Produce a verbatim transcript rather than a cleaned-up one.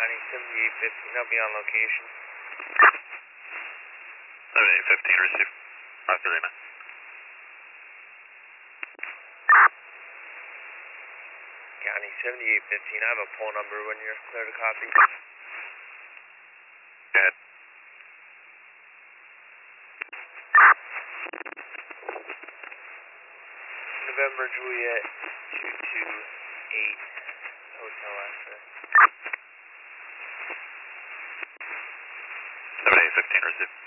County seventy-eight fifteen, I'll be on location. seventy-eight fifteen, receive. After Lima. County seventy-eight fifteen, I have a phone number when you're clear to copy. Go ahead. November Juliet two two eight, Hotel Alpha. seventy-eight fifteen, receive.